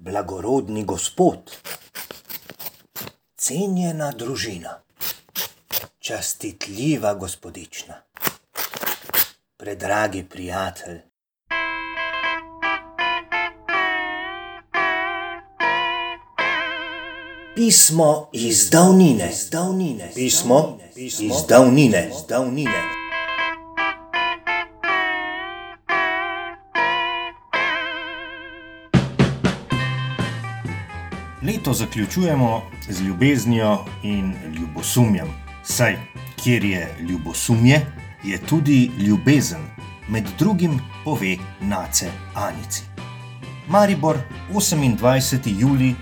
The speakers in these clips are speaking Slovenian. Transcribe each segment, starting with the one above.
blagorodni gospod, cenjena družina, častitljiva gospodična, predragi prijatelj. Pismo iz davnine. Pismo iz davnine. Leto zaključujemo z ljubeznijo in ljubosumjem. Saj, kjer je ljubosumje, je tudi ljubezen, med drugim pove Nace Anici. Maribor, 28. julij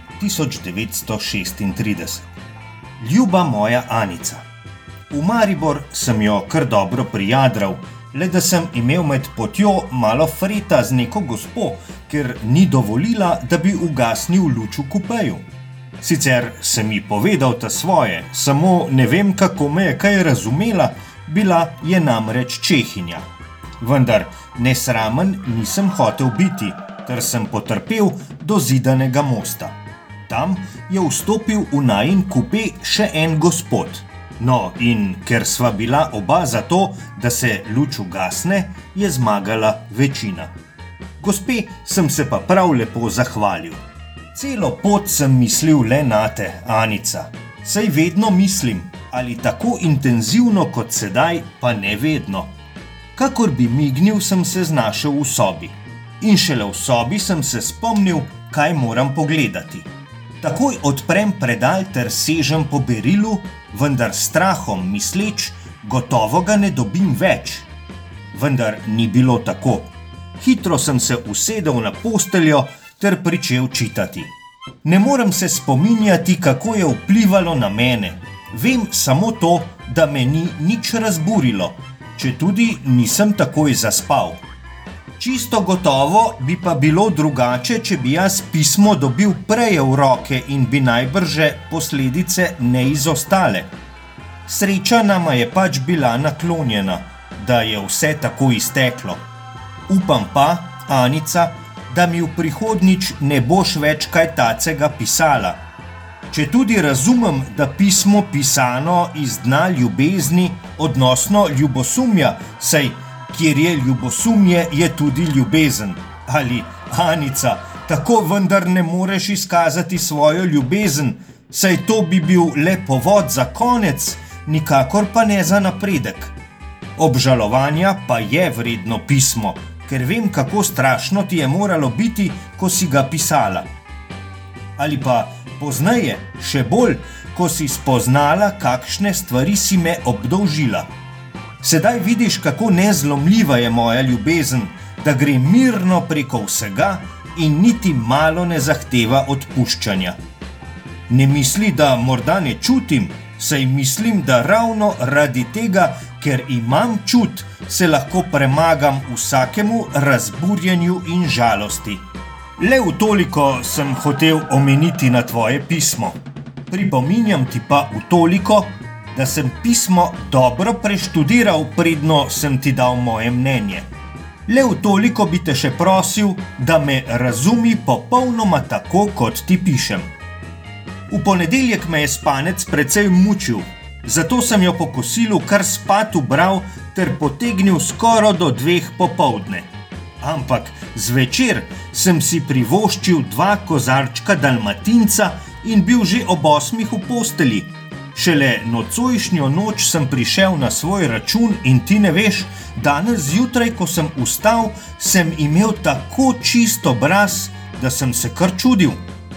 1936. Ljuba moja Anica. V Maribor sem jo kar dobro prijadral, le da sem imel med potjo malo freta z neko gospo, ker ni dovolila, da bi ugasnil luč v kupeju. Sicer sem ji povedal ta svoje, samo ne vem, kako me je kaj razumela, bila je namreč Čehinja. Vendar nesramen nisem hotel biti, ter sem potrpel do Zidanega mosta. Tam je vstopil v najin kupe še en gospod. No, in ker sva bila oba za to, da se luč ugasne, je zmagala večina. Gospe sem se pa prav lepo zahvalil. Celo pot sem mislil le nate, Anica. Saj vedno mislim, ali tako intenzivno kot sedaj, pa ne vedno. Kakor bi mignil, sem se znašel v sobi. In šele v sobi sem se spomnil, kaj moram pogledati. Takoj odprem predal ter sežem po berilu, vendar strahom misleč, gotovo ga ne dobim več. Vendar ni bilo tako. Hitro sem se usedel na posteljo ter pričel čitati. Ne morem se spominjati, kako je vplivalo na mene. Vem samo to, da me ni nič razburilo, četudi nisem takoj zaspal. Čisto gotovo bi pa bilo drugače, če bi jaz pismo dobil prej v roke in bi najbrže posledice ne izostale. Sreča nama je pač bila naklonjena, da je vse tako izteklo. Upam pa, Anica, da mi v prihodnjič ne boš več kaj tacega pisala. Četudi razumem, da pismo pisano iz dna ljubezni, odnosno ljubosumja, saj kjer je ljubosumje, je tudi ljubezen. Ali, Anica, tako vendar ne moreš izkazati svojo ljubezen, saj to bi bil le povod za konec, nikakor pa ne za napredek. Obžalovanja pa je vredno pismo, ker vem, kako strašno ti je moralo biti, ko si ga pisala. Ali pa pozneje, še bolj, ko si spoznala, kakšne stvari si me obdolžila. Sedaj vidiš, kako nezlomljiva je moja ljubezen, da gre mirno preko vsega in niti malo ne zahteva odpuščanja. Ne misli, da morda ne čutim, saj mislim, da ravno radi tega, ker imam čut, se lahko premagam vsakemu razburjenju in žalosti. Le v toliko sem hotel omeniti na tvoje pismo. Pripominjam ti pa v toliko, da sem pismo dobro preštudiral, predno sem ti dal moje mnenje. Le v toliko bi te še prosil, da me razumi popolnoma tako, kot ti pišem. V ponedeljek me je spanec precej mučil, zato sem jo po kosilu kar spat ubral ter potegnil skoro do 2 popoldne. Ampak zvečer sem si privoščil 2 kozarčka dalmatinca in bil že ob 8 v posteli. Šele nocojšnjo noč sem prišel na svoj račun in ti ne veš, danes zjutraj, ko sem vstal, sem imel tako čist obraz, da sem se kar čudil.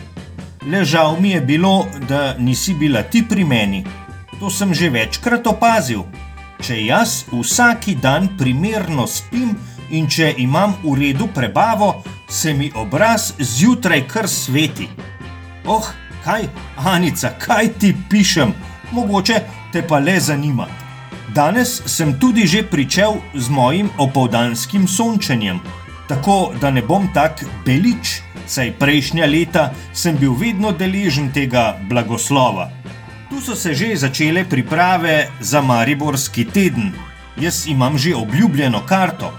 Le žal mi je bilo, da nisi bila ti pri meni. To sem že večkrat opazil. Če jaz vsaki dan primerno spim in če imam v redu prebavo, se mi obraz zjutraj kar sveti. Oh, kaj, Anica, kaj ti pišem? Mogoče te pa le zanima. Danes sem tudi že pričel z mojim opoldanskim sončenjem, tako da ne bom tak belič, saj prejšnja leta sem bil vedno deležen tega blagoslova. Tu so se že začele priprave za Mariborski teden. Jaz imam že obljubljeno karto.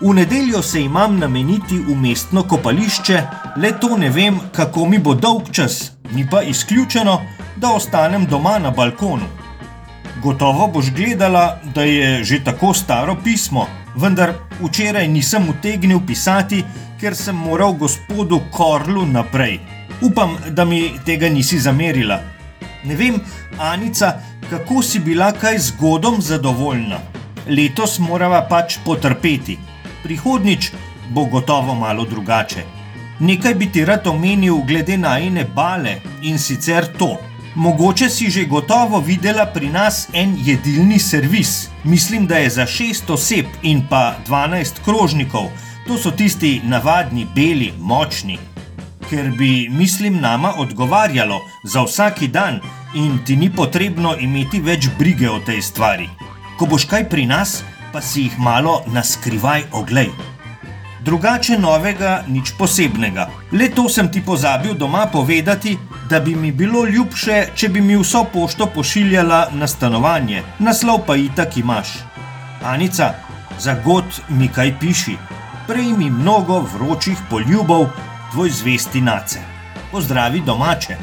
V nedeljo se imam nameniti v mestno kopališče, le to ne vem, kako mi bo dolg čas, ni pa izključeno, da ostanem doma na balkonu. Gotovo boš gledala, da je že tako staro pismo, vendar včeraj nisem utegnil pisati, ker sem moral gospodu Korlu naprej. Upam, da mi tega nisi zamerila. Ne vem, Anica, kako si bila kaj z godom zadovoljna. Letos morava pač potrpeti. Prihodnjič bo gotovo malo drugače. Nekaj bi ti rad omenil glede najine Bale, in sicer to. Mogoče si že gotovo videla pri nas en jedilni servis. Mislim, da je za 6 oseb in pa 12 krožnikov. To so tisti navadni, beli, močni. Ker bi, mislim, nama odgovarjalo za vsaki dan in ti ni potrebno imeti več brige o tej stvari. Ko boš kaj pri nas, pa si jih malo naskrivaj oglej. Drugače novega, nič posebnega. Le to sem ti pozabil doma povedati, da bi mi bilo ljubše, če bi mi vso pošto pošiljala na stanovanje. Naslov pa itak imaš. Anica, za god mi kaj piši. Prej mi mnogo vročih poljubov, tvoj zvesti Nace. Pozdravi domače.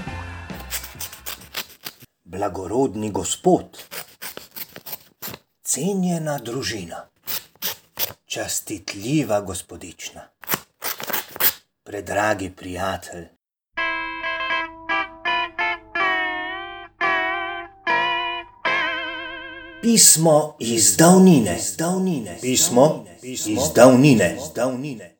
Blagorodni gospod, cenjena družina, častitljiva gospodična, predragi prijatelj. Pismo iz davnine. Pismo iz davnine.